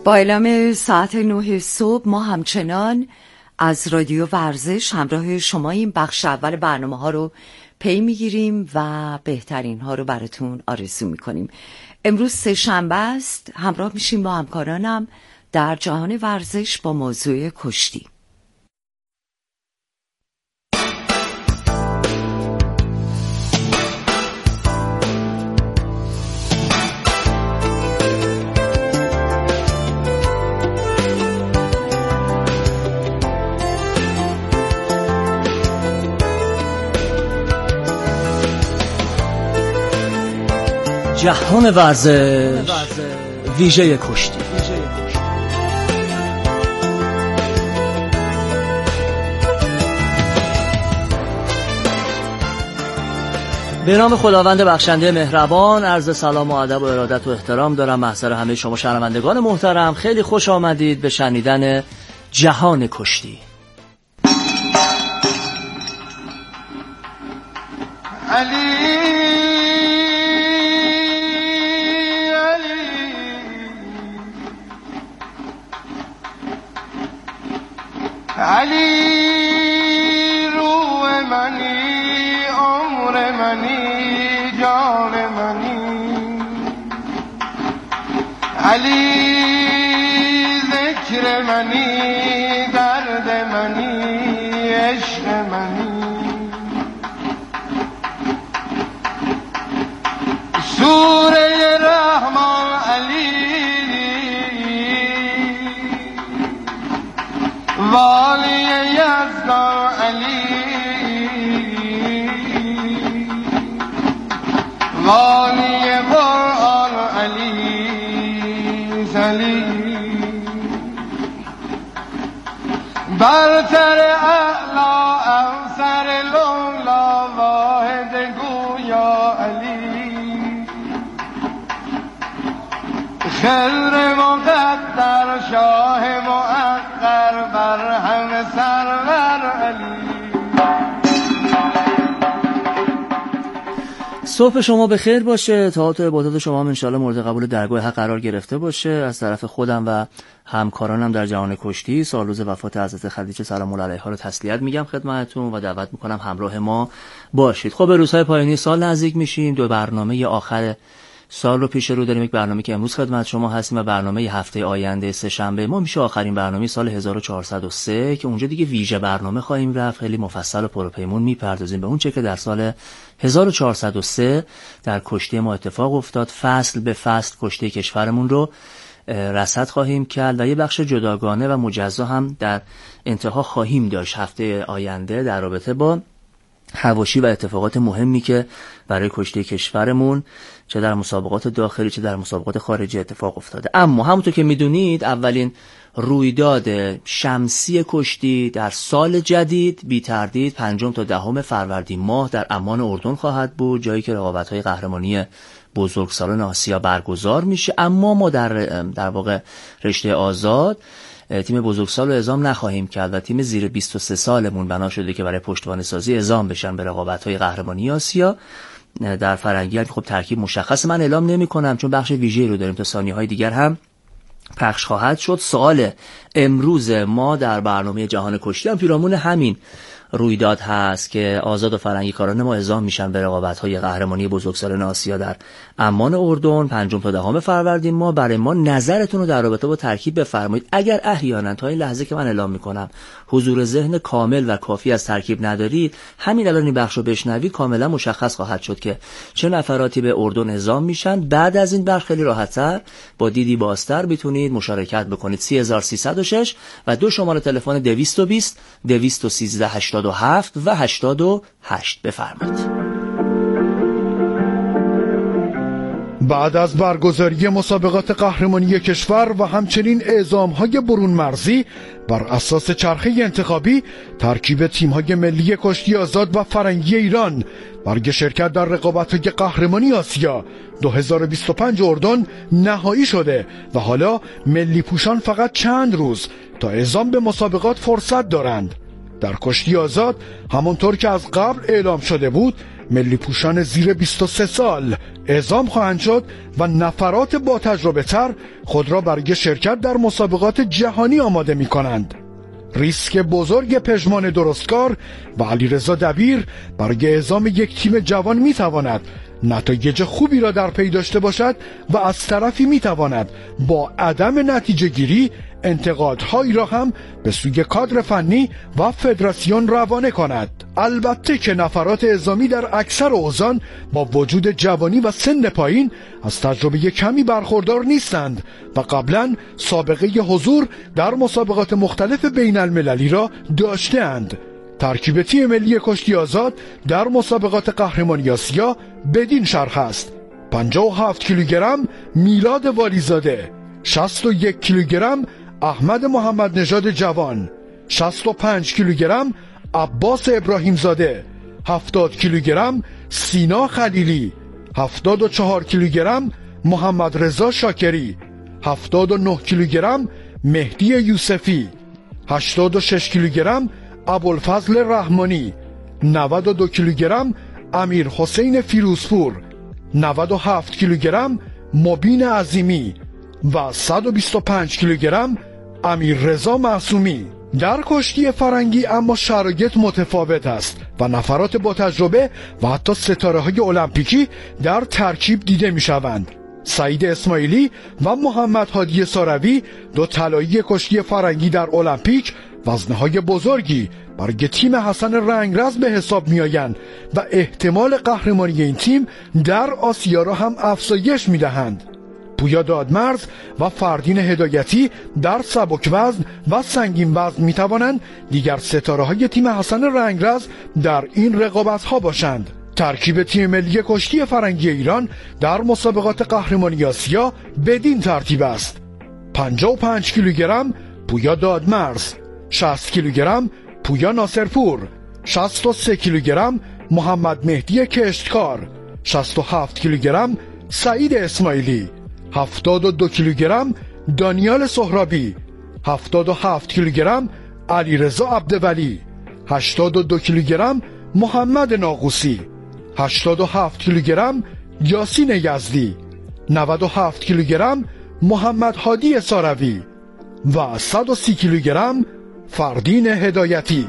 با اعلام ساعت 9 صبح ما همچنان از رادیو ورزش همراه شما این بخش اول برنامه ها رو پی میگیریم و بهترین ها رو براتون آرزو میکنیم. امروز سه‌شنبه است، همراه میشیم با همکارانم در جهان ورزش با موضوع کشتی. جهان ورزش ویژه کشتی. به نام خداوند بخشنده مهربان، عرض سلام و ادب و ارادت و احترام دارم محضر همه شما شنوندگان محترم. خیلی خوش آمدید به شنیدن جهان کشتی. علی روح منی، عمر منی، جان منی، علی ذکر منی، درد منی، عشق منی، سوره رحمان علی، والی یزدان علی، والی قرآن علی، علی برتر اعلا افسر لولا واحد گویا علی، خضر مقدر شاه مؤخر بر هم سرور علی. صبح شما بخیر باشه، طاعات و عبادات شما هم انشاءالله مورد قبول درگاه حق قرار گرفته باشه. از طرف خودم و همکارانم در جهان کشتی سال روز وفات حضرت خدیجه سلام الله علیها رو تسلیت میگم خدمتتون و دعوت میکنم همراه ما باشید. خب به روزهای پایانی سال نزدیک میشیم، دو برنامه آخر سال رو پیش رو داریم. یک برنامه که امروز خدمت شما هستیم و برنامه هفته آینده سه‌شنبه ما میشه آخرین برنامه سال 1403 که اونجا دیگه ویژه برنامه خواهیم رفت. خیلی مفصل و پروپیمون میپردازیم به اون چه که در سال 1403 در کشتی ما اتفاق افتاد. فصل به فصل کشتی کشورمون رو رصد خواهیم کرد و یه بخش جداگانه و مجزا هم در انتها خواهیم داشت هفته آینده در رابطه با حواشی و اتفاقات مهمی که برای کشتی کشورمون چه در مسابقات داخلی چه در مسابقات خارجی اتفاق افتاده. اما همونطور که میدونید اولین رویداد شمسی کشتی در سال جدید بی تردید 5 تا 10 فروردین ماه در عمان اردن خواهد بود، جایی که رقابت‌های قهرمانی بزرگسالان آسیا برگزار میشه. اما ما در واقع رشته آزاد تیم بزرگسال رو اعزام نخواهیم کرد و تیم زیر 23 سالمون بنا شده که برای پشتوانه سازی اعزام بشن به رقابت‌های قهرمانی آسیا در فرنگی. خب ترکیب مشخص، من اعلام نمی‌کنم چون بخش ویژه‌ای رو داریم، تا ثانیه‌های دیگر هم پخش خواهد شد. سوال امروز ما در برنامه جهان کشتی هم پیرامون همین رویداد هست که آزاد و فرنگی کاران ما اعزام میشن به رقابت‌های قهرمانی بزرگسالان آسیا در عمان اردن 5 تا 10 فروردین ما. برای ما نظرتون رو در رابطه با ترکیب بفرمایید. اگر احیانا تا این لحظه که من اعلام میکنم حضور ذهن کامل و کافی از ترکیب ندارید، همین الان این بخش رو بشنوید کاملا مشخص خواهد شد که چه نفراتی به اردن اعزام میشن. بعد از این بخش خیلی راحت‌تر با دیدی بازتر میتونید مشارکت بکنید. 3306 و 2 شماره تلفن 220 213 87 و 88 بفرمایید. بعد از برگزاری مسابقات قهرمانی کشور و همچنین اعزام‌های برون مرزی بر اساس چرخه انتخابی، ترکیب تیم‌های ملی کشتی آزاد و فرنگی ایران برای شرکت در رقابت‌های قهرمانی آسیا 2025 اردن نهایی شده و حالا ملی پوشان فقط چند روز تا اعزام به مسابقات فرصت دارند. در کشتی آزاد همونطور که از قبل اعلام شده بود، ملی پوشان زیر 23 سال اعزام خواهند شد و نفرات با تجربه تر خود را برای شرکت در مسابقات جهانی آماده می کنند. ریسک بزرگ پژمان درستکار و علیرضا دبیر برای اعزام یک تیم جوان می تواند نتایج خوبی را در پی داشته باشد و از طرفی می تواند با عدم نتیجه گیری انتقادهایی را هم به سوی کادر فنی و فدراسیون روانه کند. البته که نفرات اعزامی در اکثر اوزان با وجود جوانی و سن پایین از تجربه کمی برخوردار نیستند و قبلا سابقه حضور در مسابقات مختلف بین المللی را داشته‌اند. ترکیب تیم ملی کشتی آزاد در مسابقات قهرمانی آسیا بدین شرح است: 57 کیلوگرم میلاد والیزاده، 61 کیلوگرم احمد محمد نژاد جوان، 65 کیلوگرم عباس ابراهیم زاده، 70 کیلوگرم سینا خلیلی، 74 کیلوگرم محمد رضا شاکری، 79 کیلوگرم مهدی یوسفی، 86 کیلوگرم ابوالفضل رحمانی، 92 کیلوگرم امیر حسین فیروزپور، 97 کیلوگرم مبین عظیمی و 125 کیلوگرم امیر رضا معصومی. در کشتی فرنگی اما شرایط متفاوت است و نفرات با تجربه و حتی ستاره‌های المپیکی در ترکیب دیده می‌شوند. سعید اسماعیلی و محمد هادی ساروی، دو طلایی کشتی فرنگی در المپیک، وزنه‌های بزرگی برای تیم حسن رنگرز به حساب می‌آیند و احتمال قهرمانی این تیم در آسیا را هم افزایش می‌دهند. پویا دادمرز و فردین هدایتی در سبک وزن و سنگین وزن می توانند دیگر ستاره های تیم حسن رنگرز در این رقابت ها باشند. ترکیب تیم ملی کشتی فرنگی ایران در مسابقات قهرمانی آسیا بدین ترتیب است: 55 کیلوگرم پویا دادمرز، 60 کیلوگرم پویا ناصرپور، 63 کیلوگرم محمد مهدی کشتکار، 67 کیلوگرم سعید اسماعیلی، 72 کیلوگرم دانیال سهرابی، 77 کیلوگرم علیرضا عبدولی، 82 کیلوگرم محمد ناقوسی، 87 کیلوگرم یاسین یزدی، 97 کیلوگرم محمد هادی ساروی و 130 کیلوگرم فردین هدایتی.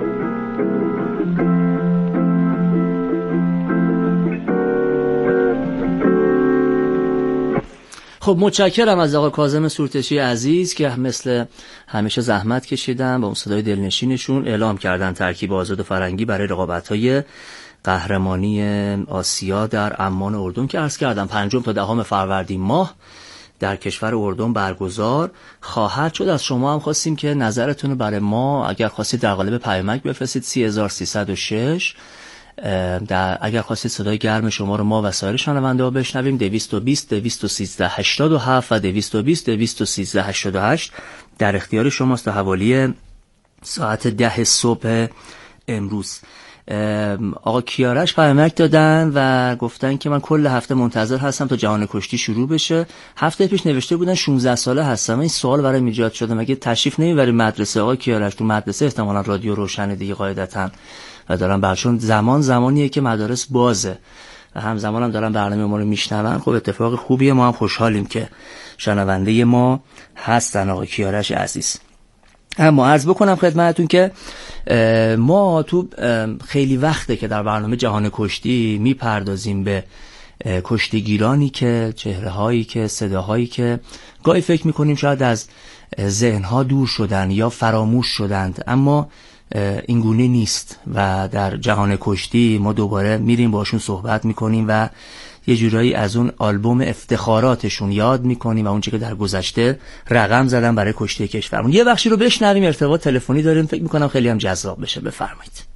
خب متشکرم از آقا کاظم سورتشی عزیز که مثل همیشه زحمت کشیدن با اون صدای دلنشینشون اعلام کردن ترکیب آزاد فرنگی برای رقابت‌های قهرمانی آسیا در عمان اردن که عرض کردم 5 تا 10 فروردین ماه در کشور اردن برگزار خواهد شد. از شما هم خواستیم که نظرتون رو برای ما اگر خواستید در قالب پیامک بفرستید 30306. اگر خواستید صدای گرم شما رو ما و سایر شنونده ها بشنویم 220 213 87 و 220 213 88 در اختیار شماست تا حوالی ساعت 10 صبح امروز. آقا کیارش پیامک دادن و گفتن که من کل هفته منتظر هستم تا جهان کشتی شروع بشه. هفته پیش نوشته بودن 16 ساله هستم. این سوال برام ایجاد شده مگه تشریف نمیبری مدرسه آقا کیارش؟ تو مدرسه احتمالاً رادیو روشن دیگه قاعدتاً و دارم برشون زمانیه که مدارس بازه و همزمان هم دارم برنامه ما رو میشنون. خب اتفاق خوبیه، ما هم خوشحالیم که شنونده ما هستن آقا کیارش عزیز. اما عرض بکنم خدمتتون که ما تو خیلی وقته که در برنامه جهان کشتی میپردازیم به کشتیگیرانی که چهره‌هایی که صداهایی که گاهی فکر میکنیم شاید از ذهنها دور شدن یا فراموش شدند، اما این گونه نیست و در جهان کشتی ما دوباره میریم باشون صحبت میکنیم و یه جورایی از اون آلبوم افتخاراتشون یاد میکنیم و اون چیزی که در گذشته رقم زدن برای کشتی کشورمون. یه بخشی رو بشنویم، ارتباط تلفنی داریم، فکر میکنم خیلی هم جذاب بشه. بفرمایید.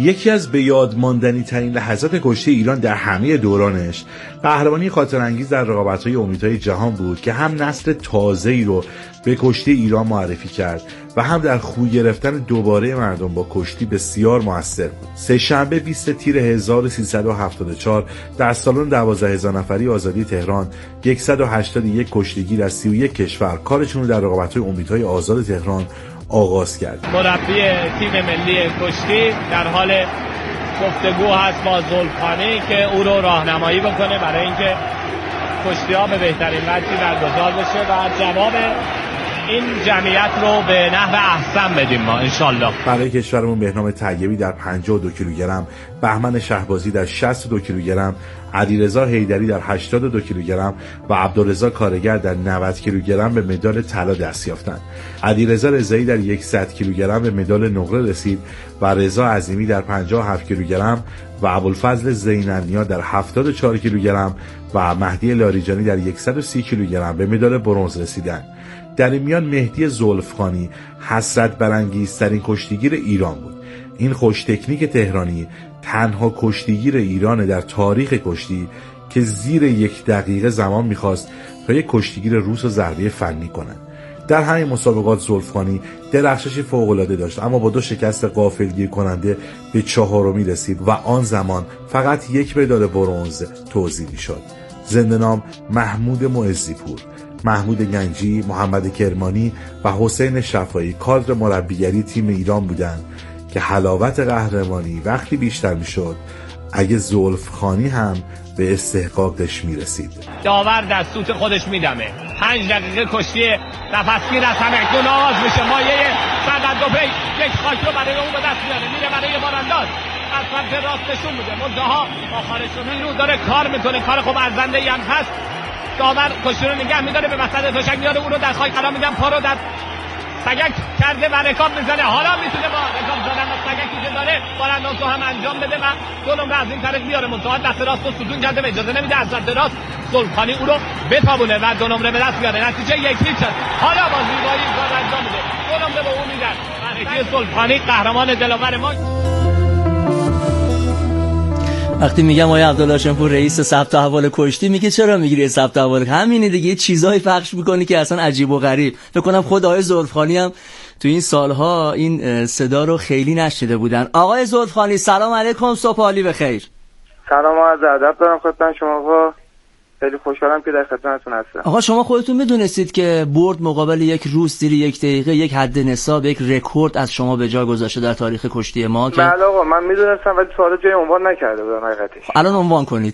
یکی از به یاد ماندنی ترین لحظات کشتی ایران در همه دورانش قهرمانی خاطرانگیز در رقابت‌های امیدهای جهان بود که هم نسل تازه‌ای رو به کشتی ایران معرفی کرد و هم در خو گرفتن دوباره مردم با کشتی بسیار موثر بود. سه‌شنبه 20 تیر 1374 در سالن 12000 نفری آزادی تهران 181 کشتیگیر از 31 کشور کارشون رو در رقابت‌های امیدهای آزاد تهران آغاز کرد. مربی تیم ملی کشتی در حال گفتگو هست با زلفخانی که او رو راهنمایی بکنه برای اینکه کشتی‌ها به بهترین وجهی برگزار بشه و جواب این جمعیت رو به نحو احسن بدیم ما انشالله. برای کشورمون بهنام طیبی در 52 کیلوگرم، بهمن شهبازی در 62 کیلوگرم، علیرضا حیدری در 82 کیلوگرم و عبدالرضا کارگر در 90 کیلوگرم به مدال طلا دست یافتند. علیرضا رضایی در 100 کیلوگرم به مدال نقره رسید و رضا عظیمی در 57 کیلوگرم و ابوالفضل زین‌النیا در 74 کیلوگرم و مهدی لاریجانی در 130 کیلوگرم به مدال برنز رسیدند. در این میان مهدی زلفخانی حسرت برانگیزترین کشتیگیر ایران بود. این خوش تکنیک تهرانی تنها کشتیگیر ایران در تاریخ کشتی که زیر 1 دقیقه زمان می‌خواست تا یک کشتیگیر روس رو ضربه فنی کنند. در همین مسابقات زلفخانی درخششی فوق‌العاده داشت، اما با 2 شکست غافلگیر کننده به 4می رسید و آن زمان فقط 1 مدال برنز توزیع شد. زنده نام محمود معزی‌پور، محمود گنجی، محمد کرمانی و حسین شفایی کادر مربیگری تیم ایران بودند که حلاوت قهرمانی وقتی بیشتر میشد اگه زلفخانی هم به استحقاقش میرسید. داور در سوت خودش میدمه 5 دقیقه کشتی نفسگیر از همه گون آغاز میشه. مایه سرد دو پی یک خاک رو برای اون به دست میاره، میره برای بارانداز از سمت راستشون میده. منتها با خارج شدن رو داره کار میکنه، کار خوب ارزنده ای هم هست. داور کشتی رو نگه میداره، به وسط تشک میاره، اون رو در خاک قرار میدن، پا رو در سگک کرده و رکاب میزنه. حالا میتونه با رکاب زدن و سگکی که داره بارانداز رو هم انجام بده و 2 نمره از این طرف میاره. منتها دست راست رو ستون کرده و اجازه نمیده از دست راست زلفخانی او رو بتابونه و 2 نمره به دست میاره. نتیجه 1-0. حالا با زیبایی کار انجام میده، 2 نمره به اون میدن. مهدی زلفخانی قهرمان دلاور ما. وقتی میگم آقای عبدالهاشم‌پور رئیس ثبت احوال کشتی، میگه چرا میگیری ثبت احوال؟ همینه دیگه، چیزایی پخش میکنی که اصلا عجیب و غریب. فکر کنم خود آقای زلفخانی هم تو این سالها این صدا رو خیلی نشنیده بودن. آقای زلفخانی سلام علیکم، صبح عالی بخیر. سلام و عرض ادب دارم خدمت شما و خیلی خوشحالم که در خدمتتون هستم. آقا شما خودتون میدونستید که برد مقابل یک روز زیر 1 دقیقه یک حد نصاب، یک رکورد از شما به جا گذاشته در تاریخ کشتی ما؟ که بله آقا من میدونستم ولی سوال جای عنوان نکرده بودم حقیقتش. الان عنوان کنید.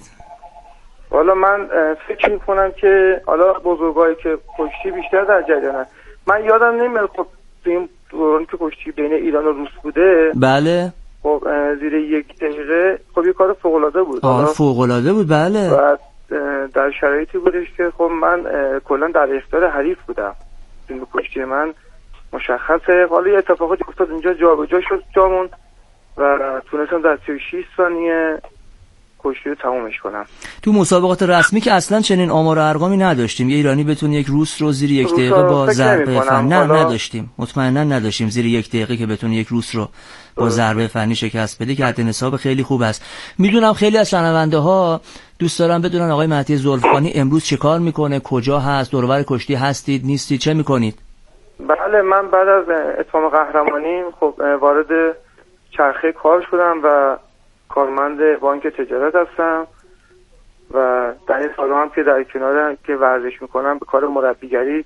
والا من فکر میکنم که حالا بزرگایی که کشتی بیشتر در جریانن. من یادم نمیاد خب تو این دوران که کشتی بین ایران و روس بوده، بله خب زیر 1 دقیقه خب یه کار فوق العاده بود. فوق العاده بود بله. و در شرایطی بودش که خب من کلا در اختیار حریف بودم. این کشتی من مشخصه. حالا اتفاقاتی افتاد اونجا جابجا شد جامون و تونستم در 36 ثانیه کشتی رو تمومش کنم. تو مسابقات رسمی که اصلا چنین آمار و ارقامی نداشتیم یه ایرانی بتونه یک روس رو زیر 1 دقیقه با ضربه فنی نداشتیم، مطمئنا نداشتیم زیر 1 دقیقه که بتونه یک روس رو با ضربه فنی شکست بده که حد نصاب خیلی خوب است. میدونم خیلی از شنونده ها دوست دارن بدونن آقای مهدی زلفخانی امروز چه کار میکنه، کجا هست، دورور کشتی هستید نیستید، چه میکنید؟ بله من بعد از اتمام قهرمانی خب وارد چرخه کار شدم و کارمند بانک تجارت هستم و در این سال‌ها هم که در کنار که ورزش میکنم به کار مربیگری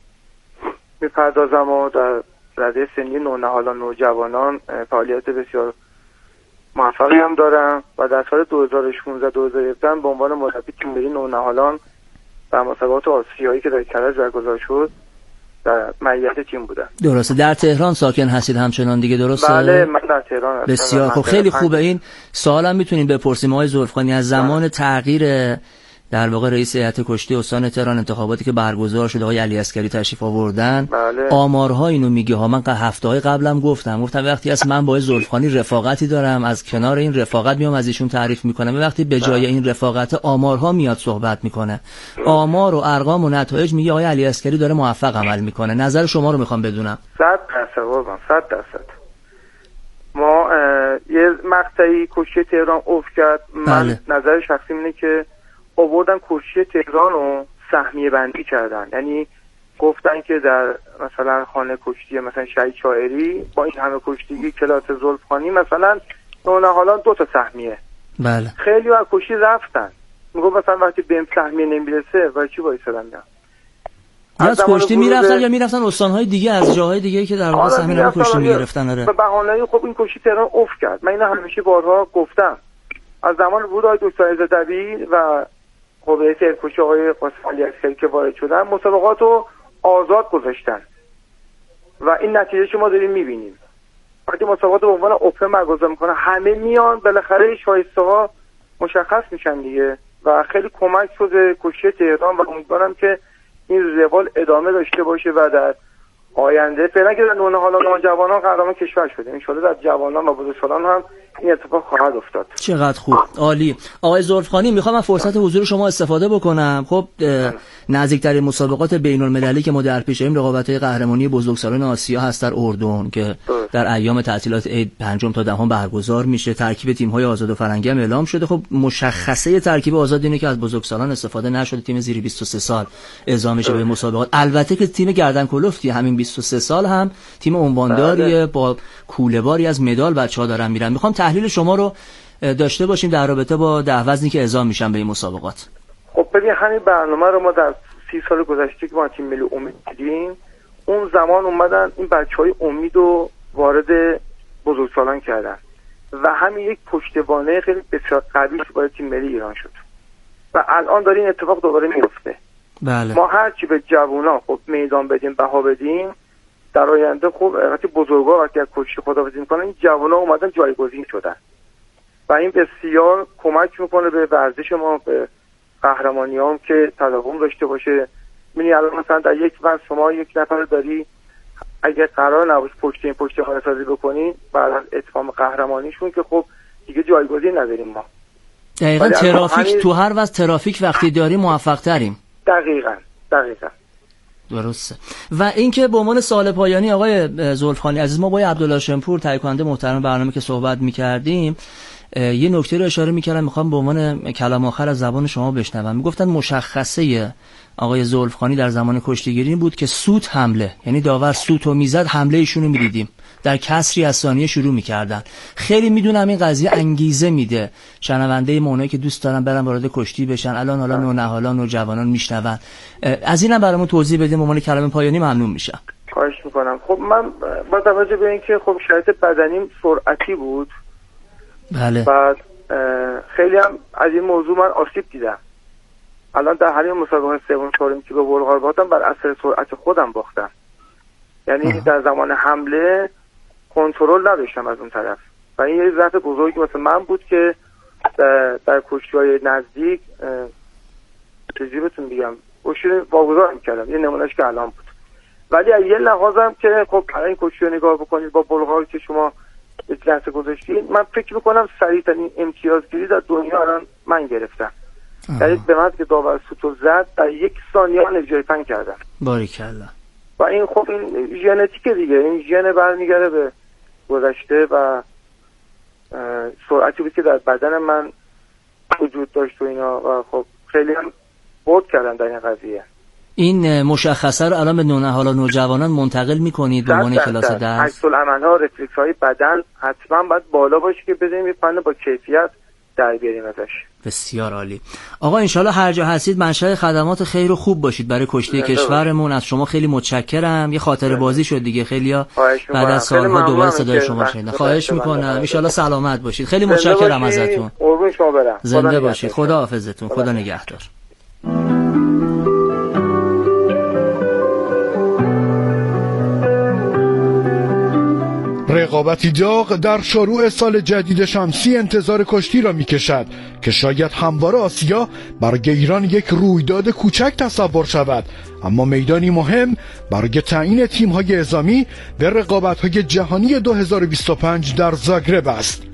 میپردازم و در رده سنی نونهالان نوجوانان فعالیت بسیار موفقی هم دارم و در سال 2016-2017 به عنوان مربی تیم ملی نونهالان در مسابقات آسیایی که در کرج برگزار شد در معیت تیم بودم. درسته. در تهران ساکن هستید همچنان دیگه درسته؟ بله من در تهران هستم. بسیار خب، خیلی خوبه. این سوالم میتونیم بپرسیم آقای زلفخانی از زمان تغییر در واقع رئیس هیئت کشتی استان تهران، انتخاباتی که برگزار شد آقای علی عسکری تشریف آوردن، بله. آمارها اینو میگه ها. من هفته‌های قبلم گفتم وقتی از من با زلفخانی رفاقتی دارم، از کنار این رفاقت میام از ایشون تعریف میکنم، وقتی به جای این رفاقت آمارها میاد صحبت میکنه، آمار و ارقام و نتایج، میگه آقای علی عسکری داره موفق عمل میکنه. نظر شما رو میخوام بدونم. 100% ما یه مقطعی کشتی تهران افت کرد. من نظر شخصی اینه که آوردن کشتی تهران رو سهمیه بندی کردن، یعنی گفتن که در مثلا خانه کشتی مثلا شهید شاعری با این همه کشتیگی کلاس زلفخانی مثلا حالا 2 تا سهمیه. بله. خیلی از کشتی رفتن، میگم مثلا وقتی بهم سهمیه نمیرسه ولی چی وایسادم نه. از کشتی میرفتن یا میرفتن استانهای دیگه از جاهای دیگه که در واقع سهمیه رو کشتی میگرفتن. آره. به بهانه‌ای خب این کشتی تهران افت کرد. من اینو همیشه بارها گفتم. از زمان ورود آقای دکتر عزت‌علی و خب رئیس ارکوش آقای قاسم علی عسکری که وارد شدن، مسابقات رو آزاد گذاشتن و این نتیجه ما داریم میبینیم. وقتی مسابقات به عنوان اوپن برگزار میکنن همه میان، بالاخره شایسته ها مشخص میشن دیگه و خیلی کمک شده کشتی تهران و امیدوارم که این روال ادامه داشته باشه و در آینده فعلا که در نونه حالا نوجوانان قهرمان کشور شده، ان شاءالله در جوانان و بزرگسالان هم این اتفاق خواهد افتاد. چقدر خوب، عالی. آقای زلفخانی میخوام من فرصت حضور شما استفاده بکنم. خب نزدیکترین مسابقات بین‌المللی که ما در پیش داریم رقابت‌های قهرمانی بزرگسالان آسیا هست در اردن که در ایام تعطیلات عید 5 تا 10 برگزار میشه. ترکیب تیم‌های آزاد و فرنگی هم اعلام شده. خب مشخصه ترکیب آزاد اینه که از بزرگسالان استفاده نشده، تیم زیر 23 سال اعزام میشه به مسابقات. البته که تیم گردن کلفتی همین 23 سال هم تیم عنوانداریه با کوله‌باری از مدال بچه‌ها دارن میرن. میخوام تحلیل شما رو داشته باشیم در رابطه با 10 وزنی که اعزام میشن به این مسابقات. خب ببین همین برنامه رو ما در 30 سال گذشته که ما تیم ملی امید دیدیم، اون زمان اومدن این بچهای امید رو وارد بزرگسالان کردن و همین یک پشتوانه خیلی بسیار قوی برای تیم ملی ایران شد و الان داره این اتفاق دوباره میفته. بله. ما هرچی به جوونا خب میدان بدیم، بها بدیم، در آینده خب وقتی بزرگا وقتی از کشتی خداحافظی میکنن این جوونا اومدن جایگزین شدن و این بسیار کمک میکنه به ورزش ما، به قهرمانی هم که تداوم داشته باشه. می‌بینی الان مثلا در یک وقت شما یک نفر داری اگه قرار نباشه پشت سازی بکنین بعد از اتمام قهرمانیشون که خب دیگه جایگزین نداریم ما. دقیقاً ترافیک تو هر وقت ترافیک وقتی داریم موفق تریم. دقیقاً درسته. و اینکه به عنوان سوال پایانی آقای زلفخانی عزیز، ما با عبدالله شمپور تهیه کننده محترم برنامه که صحبت می‌کردیم یه نکته رو اشاره می‌کردم، می‌خوام به عنوان کلام آخر از زبان شما بشنوم. میگفتن مشخصه آقای زلفخانی در زمان کشتیگیری بود که سوت حمله، یعنی داور سوتو میزد حمله ایشون رو می‌دیدیم، در کسری از ثانیه شروع می‌کردن. خیلی میدونم این قضیه انگیزه میده شنونده مونایی که دوست دارن برن وارد کشتی بشن، الان حالا نونهالان و جوانان میشنون. از اینم برامون توضیح بدیم به عنوان کلام پایانی ممنون میشم. خواهش می‌کنم. خب من با توجه به اینکه خب شرایط بدنیم سرعتی بود، بله، بعد خیلی هم از این موضوع من آسیب دیدم. الان در همین مسابقه سوم چهارم که به بلغار باختم بر اثر سرعت خودم باختم، یعنی در زمان حمله کنترل نداشتم از اون طرف و این یه ضعف بزرگی واسه من بود که در کشتی‌های نزدیک چجوری بهتون بگم کشتی واگذار می‌کردم. یه نمونهش که الان بود، ولی از یه لحاظم که خب این کشتی رو نگاه بکنید با بلغار که شما یک لحظه گذاشتید، من فکر میکنم سریع‌ترین امتیازگیری در دنیا الان من گرفتم. یعنی به من که داور سوتو زد در 1 ثانیه من اجرای فن کردم. باریکلا. و این خب این ژنتیک دیگه، این ژن برمیگره به گذشته و سرعتی بود که در بدن من وجود داشت و اینا و خب خیلی هم بود کردم در این قضیه. این مشخصه رو الان به نوجوانان منتقل میکنید به عنوان کلاس درس؟ عکس العمل‌ها، رفلکس های بدن حتما باید بالا باشه که بزنیم فن با کیفیت در بیاریم ازش. بسیار عالی. آقا انشالله هر جا هستید منشأ خدمات خیر و خوب باشید برای کشتی کشورمون. از شما خیلی متشکرم. یه خاطره بازی شد دیگه، خیلیا بعد از سالها دوباره صدای شما شنیدن. خواهش میکنم. ان شاءالله سلامت باشید. خیلی متشکرم ازتون. قربون شما برم. زنده باشید. خدا حافظتون. خدا نگهدار. رقابتی داغ در شروع سال جدید شمسی انتظار کشتی را می‌کشد که شاید همواره آسیا برای ایران یک رویداد کوچک تصور شود، اما میدانی مهم برای تعیین تیم‌های اعزامی به رقابت‌های جهانی 2025 در زاگرب است.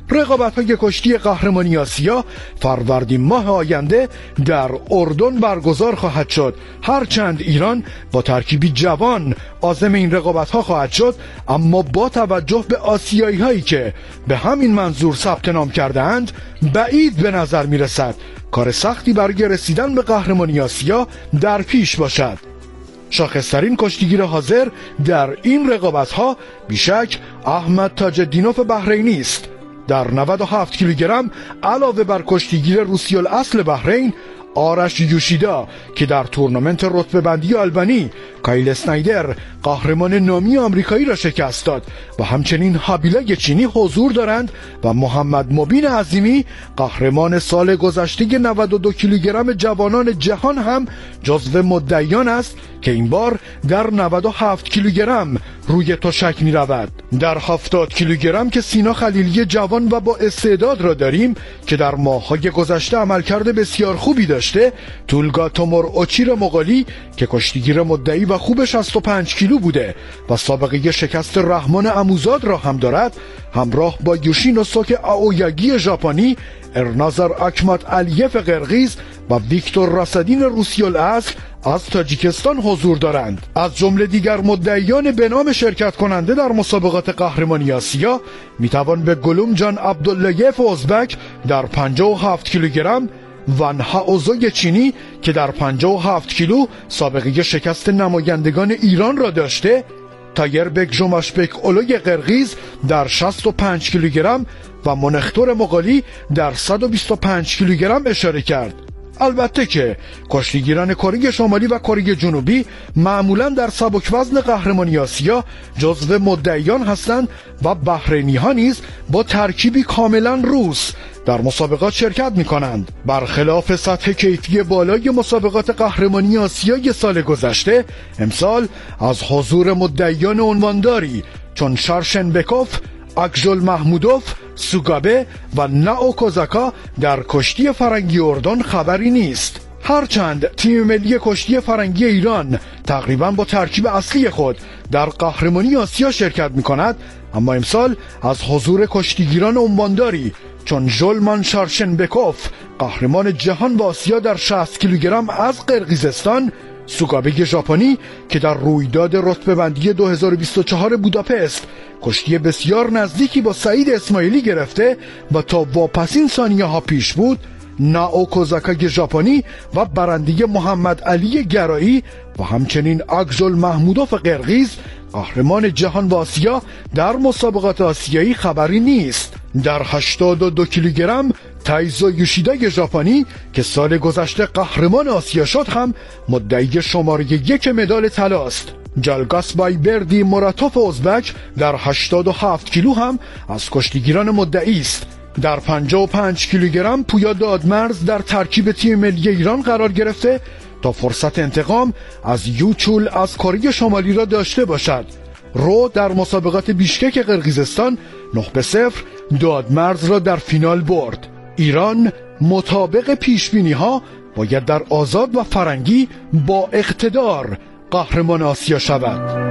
رقابت‌های کشتی قهرمانی آسیا فروردین ماه آینده در اردن برگزار خواهد شد. هرچند ایران با ترکیبی جوان عازم این رقابت‌ها خواهد شد، اما با توجه به آسیایی‌هایی که به همین منظور ثبت نام کرده‌اند بعید به نظر می‌رسد کار سختی برای رسیدن به قهرمانی آسیا در پیش باشد. شاخص‌ترین کشتیگیر حاضر در این رقابت‌ها بیشک احمد تاج‌الدینوف بحرینی است. در 97 کیلوگرم علاوه بر کشتیگیر روسی الاصل بحرین آرش یوشیدا که در تورنمنت رتبه بندی آلبانی کایل اسنایدر قهرمان نامی آمریکایی را شکست داد و همچنین هابیلا چینی حضور دارند و محمد مبین عظیمی قهرمان سال گذشته 92 کیلوگرم جوانان جهان هم جزو مدعیان است که این بار در 97 کیلوگرم روی تشک می رود. در 70 کیلوگرم که سینا خلیلی جوان و با استعداد را داریم که در ماه‌های گذشته عملکرد بسیار خوبی داشته، تولگا تومور اوچیر مغولی که کشتیگیر مدعی و خوب 65 کیلو بوده و سابقه شکست رحمان عموزاد را هم دارد، همراه با یوشینوسوک آویاگی ژاپنی، ارنازار آکمات علیف قرقیز و ویکتور راسدین روسی الاصل از تاجیکستان حضور دارند. از جمله دیگر مدعیان به نام شرکت کننده در مسابقات قهرمانی آسیا میتوان به گلوم جان عبداللهیف ازبک در 57 کیلوگرم، وان هاوزوی چینی که در 57 کیلو سابقه شکست نمایندگان ایران را داشته، تایربک جماشبک اولوی قرقیز در 65 کیلوگرم و منختور مغولی در 125 کیلوگرم اشاره کرد. البته که کشتیگیران کره شمالی و کره جنوبی معمولا در سبک وزن قهرمانی آسیا جزو مدعیان هستند و بحرینی ها نیز با ترکیبی کاملا روس در مسابقات شرکت می کنند. برخلاف سطح کیفی بالای مسابقات قهرمانی آسیای سال گذشته، امسال از حضور مدعیان عنوانداری چون شارشنبکوف، اکژل محمودوف، سوگابه و ناو کوزاکا در کشتی فرنگی اردن خبری نیست. هرچند تیم ملی کشتی فرنگی ایران تقریبا با ترکیب اصلی خود در قهرمانی آسیا شرکت می کند، اما امسال از حضور کشتیگیران عنوانداری چون ژولمان شارشنبکوف قهرمان جهان و آسیا در 60 کیلوگرم از قرقیزستان، سوگابه ژاپنی که در رویداد رتبه بندی 2024 بوداپست کشتی بسیار نزدیکی با سعید اسماعیلی گرفته و تا واپسین ثانیه ها پیش بود، ناو کوزاکا ژاپنی و برنده محمد علی گرایی و همچنین اکژل محمودوف قرقیز قهرمان جهان و آسیا در مسابقات آسیایی خبری نیست. در 82 کیلوگرم تایزو یوشیدا ژاپنی که سال گذشته قهرمان آسیا شد هم مدعی شماره 1 مدال طلا است. جالگاسبای بردی مراتوف ازبک در 87 کیلو هم از کشتیگیران مدعی است. در 55 کیلوگرم پویا دادمرز در ترکیب تیم ملی ایران قرار گرفته تا فرصت انتقام از یوچول از کره شمالی را داشته باشد. رو در مسابقات بیشکک قرقیزستان 9-0 دادمرز را در فینال برد. ایران مطابق پیشبینی ها باید در آزاد و فرنگی با اقتدار قهرمان آسیا شود.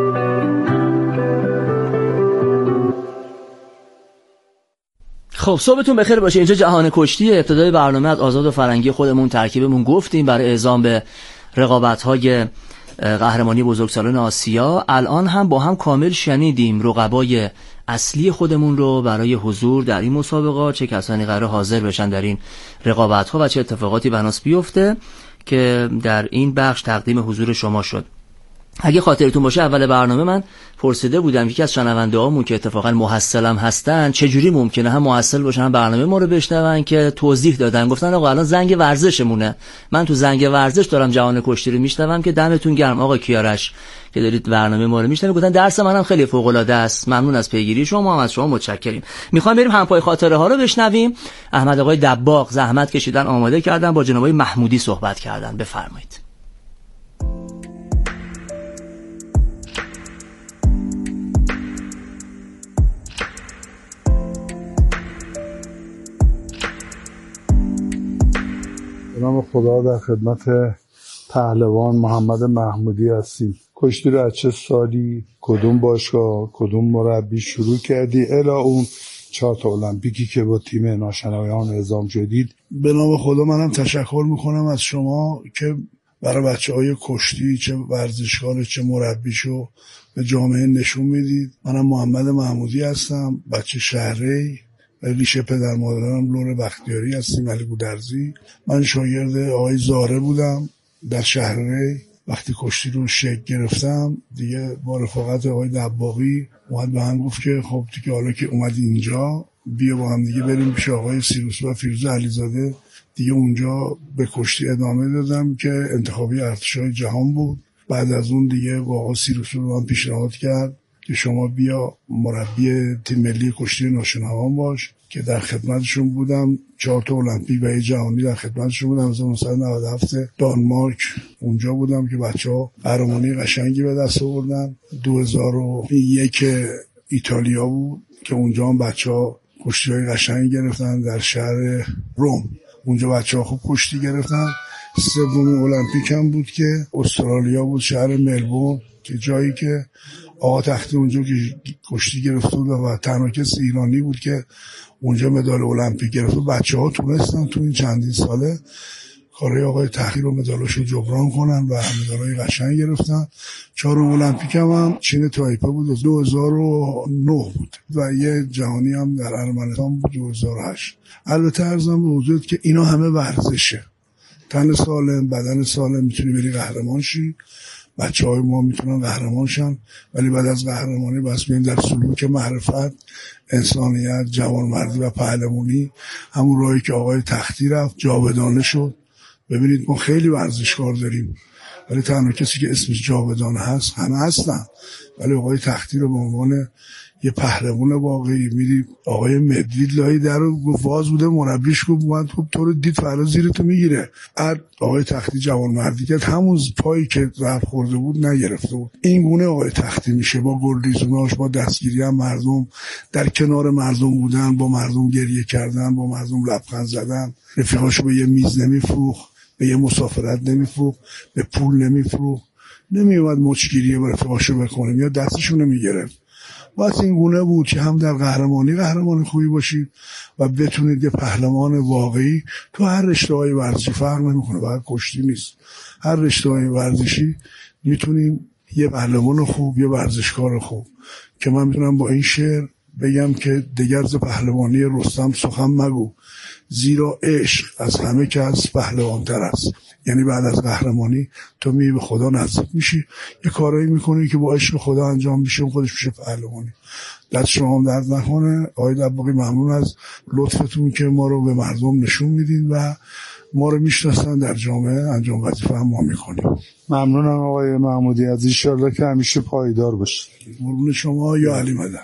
خب صبحتون بخیر باشه. اینجا جهان کشتی. ابتدای برنامه از آزاد و فرنگی خودمون ترکیبمون گفتیم برای اعزام به رقابت‌های قهرمانی بزرگسالان آسیا. الان هم با هم کامل شنیدیم رقبای اصلی خودمون رو برای حضور در این مسابقات، چه کسانی قرار حاضر بشن در این رقابت‌ها و چه اتفاقاتی بناس بیفته که در این بخش تقدیم حضور شما شد. اگه خاطرتون باشه اول برنامه من پرسیده بودم یکی از شنونده‌هامون که اتفاقا محصلم هستن چجوری ممکنه هم محصل باشن هم برنامه ما رو بشنون، که توضیح دادن. گفتن آقا الان زنگ ورزشمونه، من تو زنگ ورزش دارم جهان کشتی رو میشنوم که دمتون گرم آقا کیارش که دارید برنامه ما رو میشنوید. گفتن درس منم خیلی فوق العاده است، ممنون از پیگیری شما، هم از شما متشکریم. میخوام بریم همپای خاطره ها رو بشنویم. احمد آقای دباغ زحمت کشیدن آماده کردن، با جناب محمودی صحبت کردن. بفرمایید. نام خدا در خدمت پهلوان محمد محمودی هستیم. کشتی رو از چه سالی، کدوم باشگاه، کدوم مربی شروع کردی؟ الا اون 4 تا المپیکی که با تیم ناشنایان اعزام شدید. به نام خدا منم تشکر میکنم از شما که برای بچه‌های کشتی چه ورزشکار چه مربیشو به جامعه نشون میدید. منم محمد محمودی هستم، بچه شهری، ریشه پدر مادرم لور بختیاری هستیم، علی گودرزی. من شاگرد آقای زاره بودم در شهری. وقتی کشتی رو شکل گرفتم دیگه با رفاقت آقای دباغی اومد به هم گفت که خب دیگه حالا که اومدی اینجا بیا با هم دیگه بریم پیش آقای سیروس و فیروزه علیزاده. دیگه اونجا به کشتی ادامه دادم که انتخابی ارتشای جهان بود. بعد از اون دیگه با آقای سیروس رو من پیشنهاد کرد که شما بیا مربی تیم ملی کشتی ناشنوان باش که در خدمتشون بودم. 4 تا المپیک و جهانی در خدمتشون بودم. از 1997 دانمارک اونجا بودم که بچه‌ها قهرمانی قشنگی به دست آوردن. 2001 ایتالیا بود که اونجا هم بچه‌ها کشتی‌های قشنگی گرفتن در شهر روم. اونجا بچه‌ها خوب کشتی گرفتن. 3 المپیک هم بود که استرالیا بود، شهر ملبورن، که جایی که آقا تختی اونجا که کشتی گرفته بود و تنها کسی ایرانی بود که اونجا مدال المپیک گرفت. بچه‌ها تونستن تو این چندین ساله کارهای آقای تختی رو مدالاشو جبران کنن و مدالای قشنگ گرفتن. 4 المپیک هم چین تایپه بود 2009 بود و یه جهانی هم در ارمنستان بود 2008. البته عرضم به حضورت که اینا همه ورزشه. تن سالم، بدن سالم میتونی بری قهرمان شی. بچه‌های ما میتونن قهرمان شن، ولی بعد از قهرمانی بس بیایم در سلوک معرفت، انسانیت، جوانمردی و پهلوانی همون راهی که آقای تختی رفت جاودانه شد. ببینید ما خیلی ورزشکار داریم ولی تنها کسی که اسمش جاودانه هست همه هستن، ولی آقای تختی رو به عنوان یه پهلوان واقعی میدید. آقای مدوید لای در رو واز بوده، مربیش گفت اومد خب تو رو دید فردا زیرتو میگیره. بعد آقای تختی جوانمردی کرد، همون پایی که رفت خورده بود نگرفته بود. این گونه آقای تختی میشه، با گلریزوناش، با دستگیری هم مردم، در کنار مردم بودن، با مردم گریه کردن، با مردم لبخند زدن. رفیقاشو به یه میز نمیفروخت، به یه مسافرت نمیفروخت، به پول نمیفروخت، نمیومد مچگیری با رفیقاشو بکنه یا دستشو نمیگرفت. واسه این گونه بود که هم در قهرمان خوبی باشید و بتونید یه پهلوان واقعی تو هر رشته‌های ورزشی، فرق نمیکنه، فقط کشتی نیست، هر رشته‌های ورزشی میتونیم یه پهلوان خوب، یه ورزشکار خوب. که من میتونم با این شعر بگم که دگر ز پهلوانی رستم سخن مگو، زیرا عشق از همه کس پهلوان‌تر است. یعنی بعد از قهرمانی تو میای به خدا نزدیک میشی، یه کارایی میکنی که با عشق خدا انجام میشه، خودش میشه پهلوانی. دست شما هم درد نکنه. آقای دباغی ممنون از لطفتون که ما رو به مردم نشون میدین و ما رو میشناسن، در جامعه انجام وظیفه هم ما میکنیم. ممنونم آقای محمودی، از ان شاءالله که همیشه پایدار باشید. قربون شما یا علی مدد.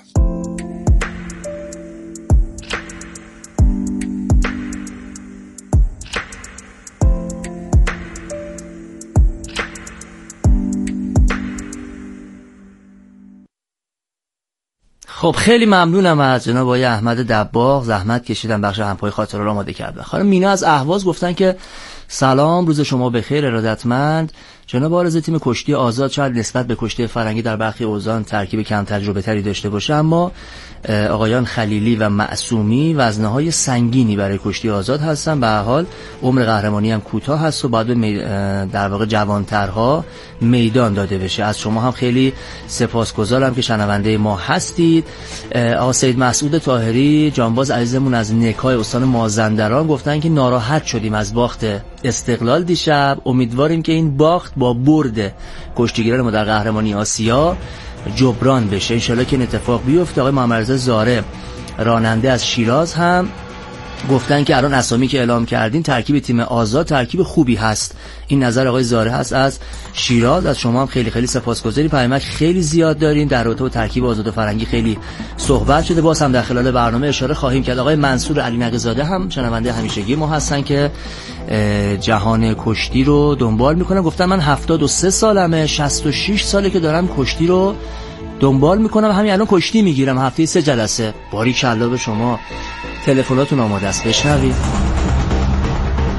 خب خیلی ممنونم از جناب آقای احمد دباغ، زحمت کشیدن بخش همپای خاطره رو آماده کردن. خانم مینا از اهواز گفتن که سلام، روز شما بخیر ارادتمند. جناب آرزو تیم کشتی آزاد شاید نسبت به کشتی فرنگی در برخی اوزان ترکیب کم تجربه تری داشته باشه، اما آقایان خلیلی و معصومی وزنه‌های سنگینی برای کشتی آزاد هستن. به هر حال عمر قهرمانی هم کوتاه هست و باید در واقع جوانترها میدان داده بشه. از شما هم خیلی سپاسگزارم که شنونده ما هستید. آقا سید مسعود طاهری جانباز عزیزمون از نکای استان مازندران گفتن که ناراحت شدیم از باخت استقلال دیشب، امیدواریم که این باخت با برد کشتیگیران ما در قهرمانی آسیا جبران بشه، انشالله که این اتفاق بیفته. آقای محمد رضا زاره راننده از شیراز هم گفتن که الان اسامی که اعلام کردین ترکیب تیم آزاد ترکیب خوبی هست. این نظر آقای زاره هست از شیراز. از شما هم خیلی خیلی سپاسگزاریم. پیامک خیلی زیاد دارین در رابطه با ترکیب آزاد و فرنگی، خیلی صحبت شده، باز هم در خلال برنامه اشاره خواهیم کرد. آقای منصور علی نقی‌زاده هم شنونده همیشگی ما هستن که جهان کشتی رو دنبال میکنن. گفتن من 73 سالمه، 66 ساله که دارم کشتی رو دنبال میکنم، همین الان کشتی میگیرم، هفته 3 جلسه. باریکلا به شما. تلفناتون آماده است، بشنوید.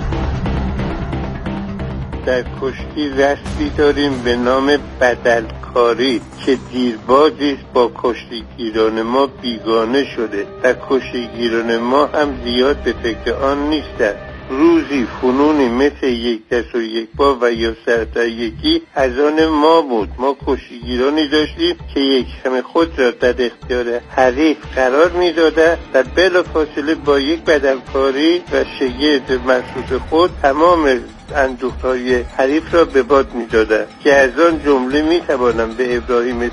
در کشتی رسمی داریم به نام بدلکاری. بدمکاری که دیربازی با کشتیگیران ما بیگانه شده و کشتیگیران ما هم زیاد به فکر آن نیستند. روزی فنونی مثل یک دست و یک پا و یا سر یکی از آن ما بود. ما کشتیگیرانی داشتیم که یک همه خود را در اختیار حریف قرار می‌دادند و بلافاصله با یک بدمکاری و شگفت مخصوص خود تمام اندوه‌های حریف را به باد می‌دادند که از آن جمله می‌توانم به ابراهیم